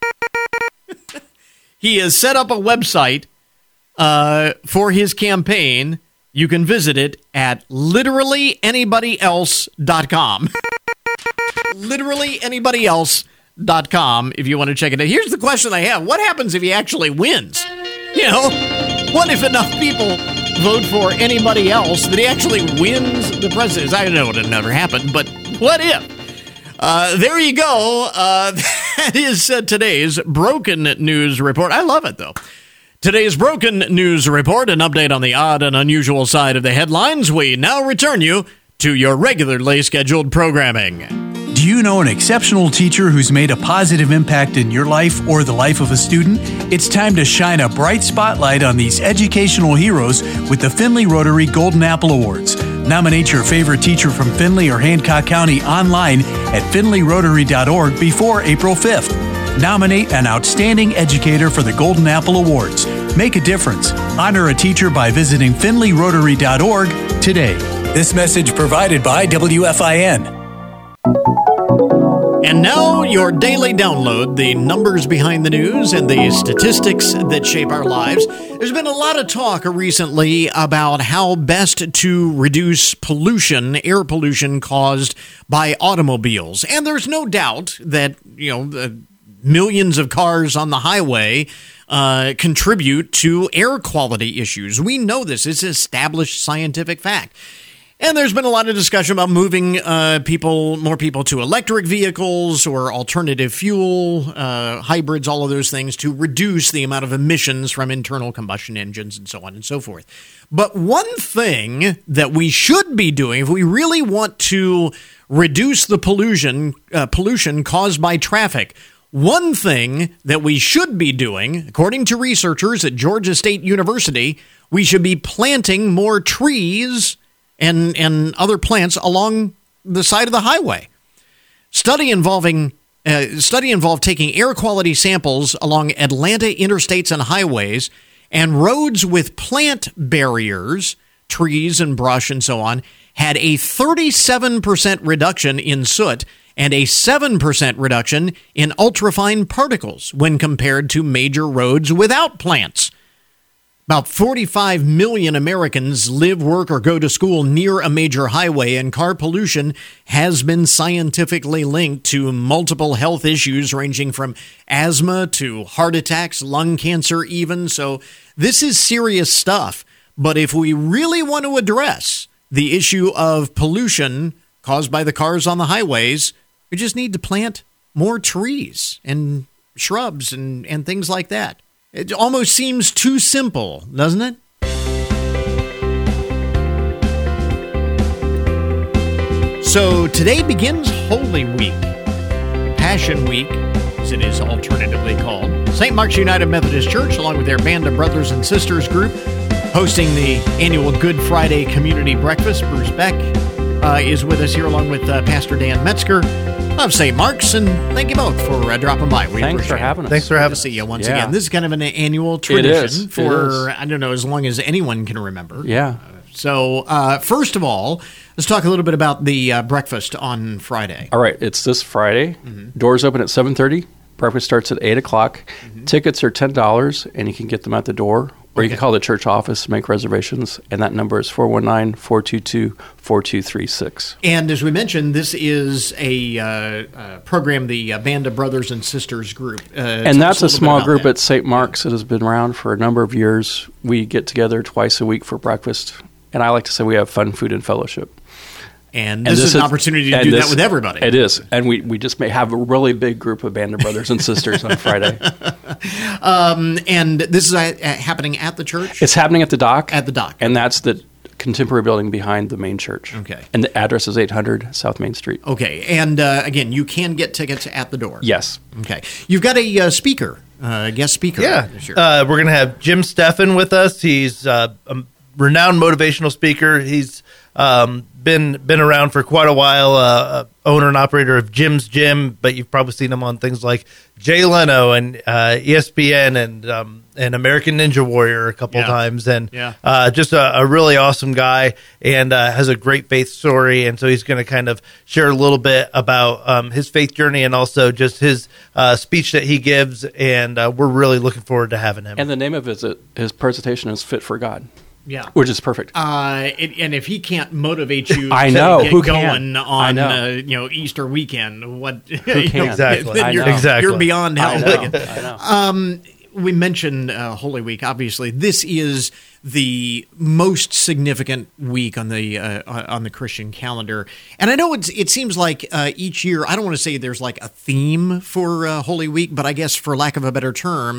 He has set up a website Uh, for his campaign. You can visit it at literally anybody else dot com. literally anybody else dot com if you want to check it out. Here's the question I have. What happens if he actually wins? You know, what if enough people vote for anybody else that he actually wins the presidency? I know it'll never happen, but what if? Uh, there you go. Uh, that is uh, today's Broken News Report. I love it, though. Today's Broken News Report, an update on the odd and unusual side of the headlines. We now return you to your regularly scheduled programming. Do you know an exceptional teacher who's made a positive impact in your life or the life of a student? It's time to shine a bright spotlight on these educational heroes with the Findlay Rotary Golden Apple Awards. Nominate your favorite teacher from Findlay or Hancock County online at findlay rotary dot org before April fifth. Nominate an outstanding educator for the Golden Apple Awards. Make a difference. Honor a teacher by visiting findlay rotary dot org today. This message provided by W F I N. And now, your daily download, the numbers behind the news and the statistics that shape our lives. There's been a lot of talk recently about how best to reduce pollution, air pollution caused by automobiles. And there's no doubt that, you know, the millions of cars on the highway uh, contribute to air quality issues. We know this. It's established scientific fact. And there's been a lot of discussion about moving uh, people, more people to electric vehicles or alternative fuel, uh, hybrids, all of those things to reduce the amount of emissions from internal combustion engines and so on and so forth. But one thing that we should be doing if we really want to reduce the pollution, uh, pollution caused by traffic, one thing that we should be doing, according to researchers at Georgia State University, we should be planting more trees and and other plants along the side of the highway. Study involving uh, study involved taking air quality samples along Atlanta interstates and highways and roads with plant barriers, trees and brush and so on, had a thirty-seven percent reduction in soot and a seven percent reduction in ultrafine particles when compared to major roads without plants. About forty-five million Americans live, work, or go to school near a major highway, and car pollution has been scientifically linked to multiple health issues ranging from asthma to heart attacks, lung cancer even. So this is serious stuff. But if we really want to address the issue of pollution caused by the cars on the highways, we just need to plant more trees and shrubs and, and things like that. It almost seems too simple, doesn't it? So today begins Holy Week, Passion Week, as it is alternatively called. Saint Mark's United Methodist Church, along with their Band of Brothers and Sisters group, hosting the annual Good Friday Community Breakfast. Bruce Beck uh, is with us here, along with uh, Pastor Dan Metzger of Saint Mark's, and thank you both for uh, dropping by. We Thanks for having it. us. Thanks for having us. Good to see you once yeah. again. This is kind of an annual tradition it is. for, it is. I don't know, as long as anyone can remember. Yeah. So, uh, first of all, let's talk a little bit about the uh, breakfast on Friday. All right, it's this Friday. Mm-hmm. Doors open at seven thirty. Breakfast starts at eight o'clock. Mm-hmm. Tickets are ten dollars, and you can get them at the door. Or you Okay. can call the church office to make reservations, and that number is four one nine, four two two, four two three six. And as we mentioned, this is a uh, uh, program, the uh, Band of Brothers and Sisters group. Uh, And that's a small group at at Saint Mark's that has been around for a number of years. We get together twice a week for breakfast, and I like to say we have fun, food, and fellowship. And this, and this is an opportunity to and do this, that with everybody. It is. And we, we just may have a really big group of Band of Brothers and Sisters on Friday. Um, and this is uh, happening at the church? It's happening at the dock. At the dock. And that's the contemporary building behind the main church. Okay. And the address is eight hundred South Main Street. Okay. And uh, again, you can get tickets at the door. Yes. Okay. You've got a uh, speaker, uh, guest speaker. Yeah. This year. Uh, we're going to have Jim Steffen with us. He's uh, a renowned motivational speaker. He's um, been been around for quite a while, uh, owner and operator of Jim's Gym, but you've probably seen him on things like Jay Leno and uh, E S P N and um, and American Ninja Warrior a couple Yeah. times, and Yeah. uh, just a, a really awesome guy, and uh, has a great faith story. And so he's going to kind of share a little bit about um, his faith journey and also just his uh, speech that he gives, and uh, we're really looking forward to having him. And the name of his, his presentation is Fit for God. Yeah. Which is perfect. Uh, it, and if he can't motivate you I to know. get Who going can? I on know. uh, you know Easter weekend, what Who can? Exactly. Then I you're, know. Exactly. you're beyond I help. know. I know. Um, we mentioned uh, Holy Week. Obviously, this is the most significant week on the uh, on the Christian calendar, and I know it's, it seems like uh, each year. I don't want to say there's like a theme for uh, Holy Week, but I guess for lack of a better term,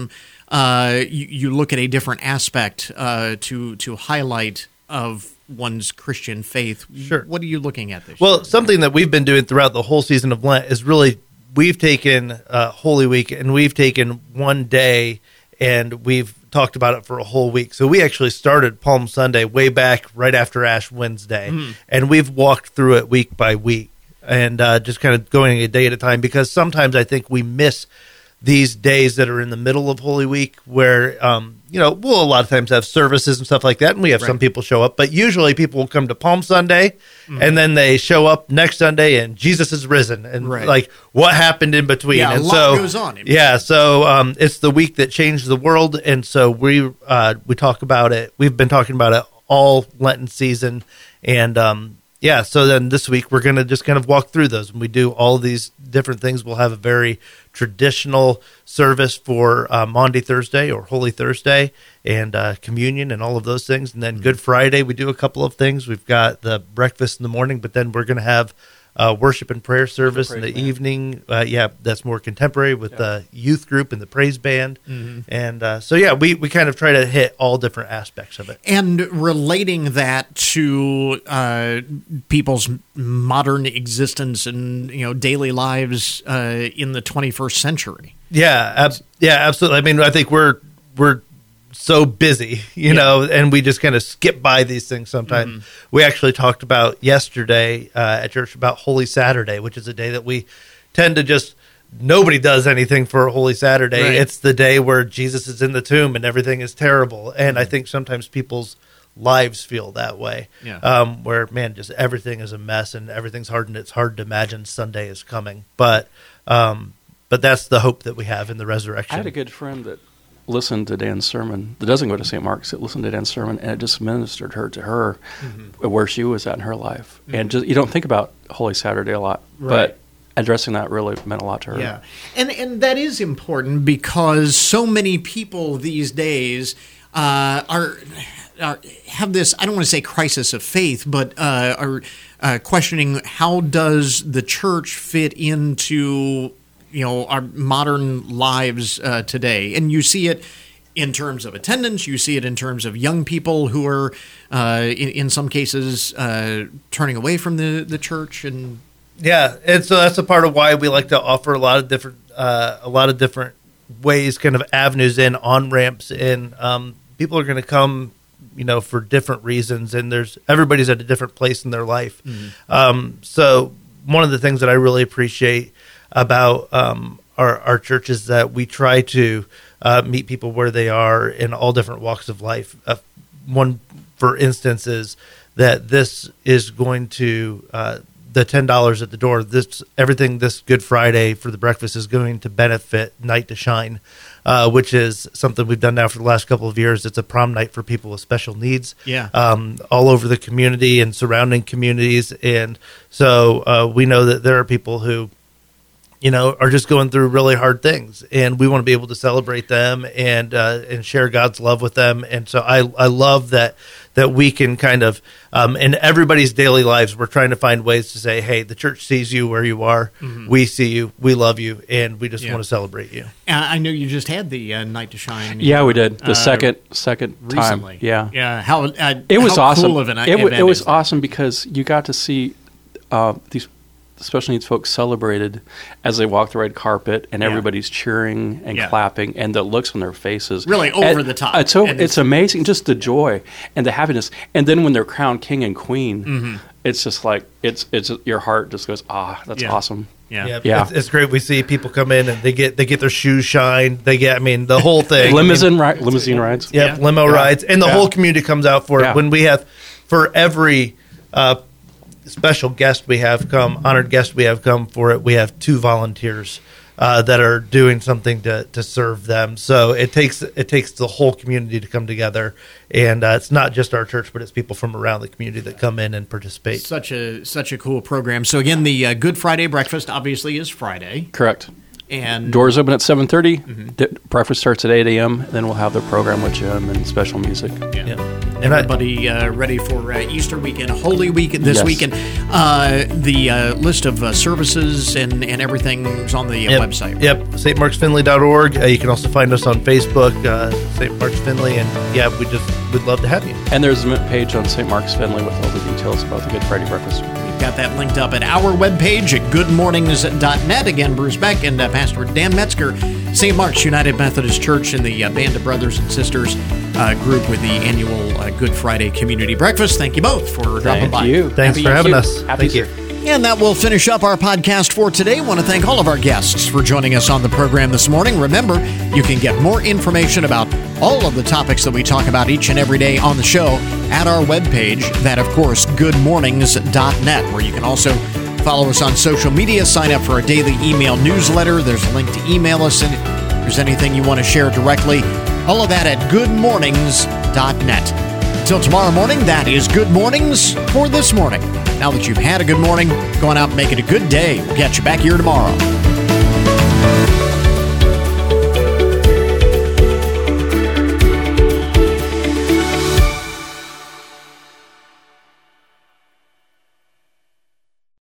uh, you, you look at a different aspect uh, to to highlight of one's Christian faith. Sure. What are you looking at this Well, year? something that we've been doing throughout the whole season of Lent is really we've taken uh, Holy Week and we've taken one day and we've talked about it for a whole week. So we actually started Palm Sunday way back right after Ash Wednesday, Mm. and we've walked through it week by week and uh, just kind of going a day at a time, because sometimes I think we miss these days that are in the middle of Holy Week where, um, you know, we'll a lot of times have services and stuff like that, and we have Right. some people show up, but usually people will come to Palm Sunday, Mhm. and then they show up next Sunday, and Jesus is risen, and Right. like what happened in between. Yeah, a and lot so, goes on in Yeah, so um, it's the week that changed the world, and so we uh, we talk about it. We've been talking about it all Lenten season, and um, yeah, so then this week we're going to just kind of walk through those, and we do all these different things. We'll have a very traditional service for uh, Maundy Thursday or Holy Thursday, and uh, communion and all of those things. And then Mm-hmm. Good Friday, we do a couple of things. We've got the breakfast in the morning, but then we're going to have uh, worship and prayer service in the praise band. evening. Uh, yeah, that's more contemporary with the youth group and the praise band. Mhm. And uh, so, yeah, we, we kind of try to hit all different aspects of it. And relating that to uh, people's modern existence and you know daily lives uh, in the twenty-first century. Yeah, ab- yeah, absolutely. I mean, I think we're we're so busy, you Yeah. know, and we just kind of skip by these things sometimes. We actually talked about yesterday uh, at church about Holy Saturday, which is a day that we tend to just nobody does anything for Holy Saturday. Right. It's the day where Jesus is in the tomb and everything is terrible, and I think sometimes people's lives feel that way. Yeah. Um, where man, just everything is a mess and everything's hard, and it's hard to imagine Sunday is coming. But um, but that's the hope that we have in the resurrection. I had a good friend that listened to Dan's sermon that doesn't go to Saint Mark's, that listened to Dan's sermon, and it just ministered her to her Mm-hmm. where she was at in her life. And just you don't think about Holy Saturday a lot, Right. but addressing that really meant a lot to her. Yeah, and and that is important because so many people these days uh, are, are have this. I don't want to say crisis of faith, but uh, are uh, questioning how does the church fit into you know our modern lives uh, today, and you see it in terms of attendance. You see it in terms of young people who are, uh, in, in some cases, uh, turning away from the, the church and. Yeah, and so that's a part of why we like to offer a lot of different, uh, a lot of different ways, kind of avenues in, on ramps in. Um, people are going to come, you know, for different reasons, and there's everybody's at a different place in their life. Mm-hmm. Um, so one of the things that I really appreciate about um, our our church is that we try to uh, meet people where they are in all different walks of life. Uh, one, for instance, is that this is going to uh, the ten dollars at the door. This everything this Good Friday for the breakfast is going to benefit Night to Shine, uh, which is something we've done now for the last couple of years. It's a prom night for people with special needs, Yeah. um, all over the community and surrounding communities, and so uh, we know that there are people who, you know, are just going through really hard things, and we want to be able to celebrate them and uh, and share God's love with them. And so I I love that that we can kind of um, in everybody's daily lives, we're trying to find ways to say, hey, the church sees you where you are, Mhm. we see you, we love you, and we just Yeah. want to celebrate you. Uh, I know you just had the uh, Night to Shine. Yeah, we did the uh, second second recently. time. Yeah, yeah. How uh, it was how awesome. Cool of an it, w- event it was is that? awesome because you got to see uh, these special needs folks celebrated as they walk the red carpet, and Yeah. everybody's cheering and Yeah. clapping, and the looks on their faces Really over And the top. It's so And it's it's- amazing, just the joy and the happiness. And then when they're crowned king and queen, Mhm. it's just like it's it's your heart just goes, ah, that's Yeah. awesome. Yeah. Yeah, Yeah. It's, it's great. We see people come in and they get they get their shoes shined. They get, I mean, the whole thing. Limousine ri- limousine rides. Yep, Yeah. limo Yeah. rides, and the Yeah. whole community comes out for Yeah. it. When we have, for every uh, special guest we have come, honored guest we have come for it, we have two volunteers uh, that are doing something to, to serve them. So it takes it takes the whole community to come together, and uh, it's not just our church, but it's people from around the community that come in and participate. Such a such a cool program. So again, the uh, Good Friday breakfast obviously is Friday, Correct. and Doors open at seven thirty. Mm-hmm. D- breakfast starts at eight a.m. Then we'll have the program with Jim and special music. Yeah. Yeah. And everybody uh, ready for uh, Easter weekend, Holy Week this Yes. weekend. Uh, the uh, list of uh, services and, and everything is on the uh, Yep. website. Yep, st marks finley dot org. Uh, you can also find us on Facebook, uh, Saint Marks Finley, and yeah, we just would love to have you. And there's a page on Saint Mark's Finley with all the details about the Good Friday breakfast. We've got that linked up at our webpage at good mornings dot net. Again, Bruce Beck and uh, Pastor Dan Metzger, Saint Mark's United Methodist Church, and the uh, Band of Brothers and Sisters uh, group with the annual uh, Good Friday Community Breakfast. Thank you both for dropping Thank by. you. Thanks Happy for having Easter. us. Happy Thank you. Easter. And that will finish up our podcast for today. I want to thank all of our guests for joining us on the program this morning. Remember, you can get more information about all of the topics that we talk about each and every day on the show at our webpage, that, of course, good mornings dot net, where you can also follow us on social media, sign up for a daily email newsletter. There's a link to email us, and if there's anything you want to share directly, all of that at good mornings dot net. Until tomorrow morning, that is Good Mornings for this morning. Now that you've had a good morning, go on out and make it a good day. We'll catch you back here tomorrow.